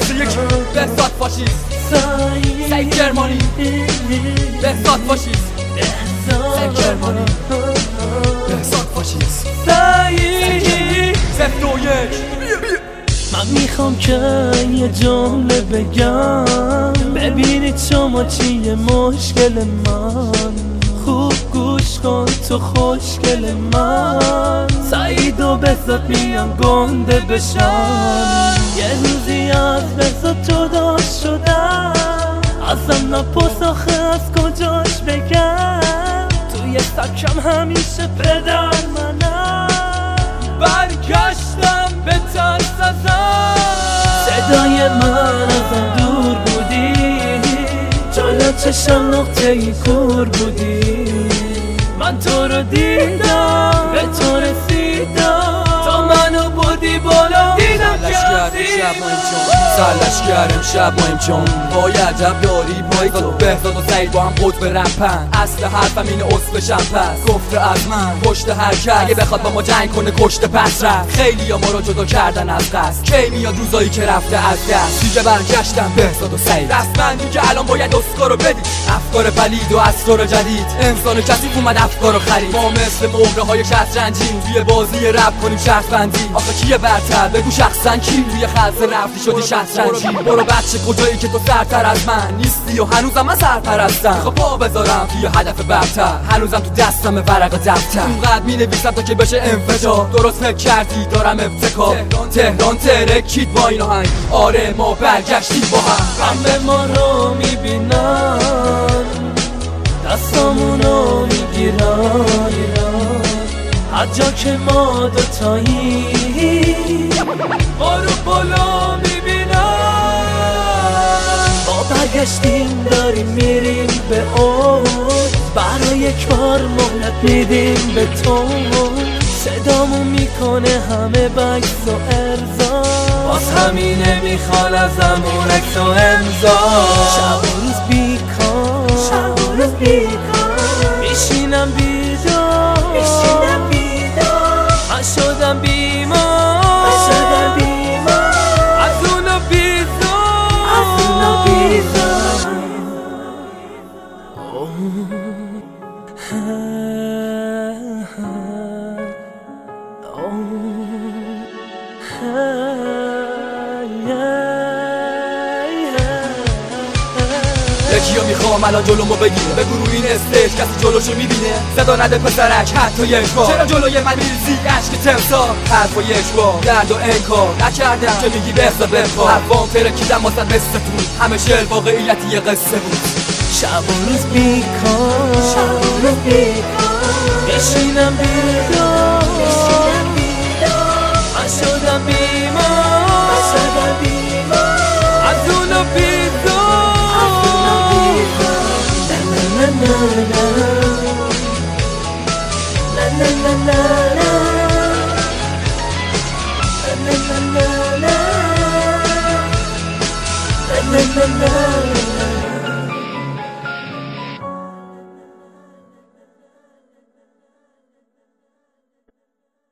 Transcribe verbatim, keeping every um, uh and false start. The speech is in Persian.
واسه یک بهزاد فاشیست سعید کرمانی بهزاد فاشیست سعید کرمانی بهزاد فاشیست سعید صفر و یک. من میخوام که یه جمله بگم ببینید شما چیه مشکل من. خوب گوش کن تو خوشگل من. سعید و بهزاد میان گنده بشن. یه روزی از بهزاد جدا شدم ازم نپرس آخه از کجاش بگم. توی سکم همیشه پدر منم. برگشتم به ترس ازم. صدای من ازم دور بودی. جلو چشم نقطه ای کور بودی. من تو رو دیدم به تو رسیدم تا منو بودی بالا. دیدم که سرلش کردم شب مایم چون با یه عجب یاری بای تو. بهزاد و سعید با هم قطب رپن. اصل حرفم اینه اصفشم پس گفته از من پشت هر کس اگه بخواد با ما جنگ کنه کشته پس رفت. خیلی یا ما رو جدا کردن از قصد. کی میاد روزایی که رفته از دست. دیگه برگشتم بهزاد و سعید رسما دیگه الان باید اسکارو بدید. افکار پلید و اسرار جدید. انسان کثیف اومد افکارو خرید. ما مثل مهره های شطرنجیم توی بازی رپ کنیم شرط بندی. آخه کیه برتر بگو شخصا کی توی خلسه رفتی شدی شطرنجی. برو بچه کجایی که تو سرتر از من نیستی و هنوزم من سرپرستم. خب پا بذارم توی هدف برتر. هنوزم تو دستم ورق دفتر. اونقدر می نویسم تا که بشه انفجار. درست فکر کردی دارم ابتکار. تهران ترکید با این آهنگ. آره ما برگشتیم با هم. همه ما رو میبینن دستامونو میگیرن. هر جا که ما دوتایی ما رو بالا میبینن. ما برگشتیم داریم میریم به اون. برای یک بار مهلت میدیم به تو. صدامون میکنه همه بکس و ارزا. باز همینه میخوان ازمون عکس و امضا. شب و روز بیکار شب و روز بیکار میشینم بیدار میشینم بیدار. من شدم بیمار من شدم بیمار. از اونا بیزار از اونا بیزار. یکیو میخوام الان جلومو بگیره. بگو روی این استیج کسی جلوشو میبینه. صدا نده پسرک حتی یک بار. چرا جلوی من میریزی عشق تمثال. حرف و یک بار درد و انکار نکردم که میگی بهزاد بخواه. حرفام ترکیدم واسه مثل تو. همه شعر واقعیتی یه قصه بود. شب و روز بیکار شب و روز بیکار میشینم بیدار.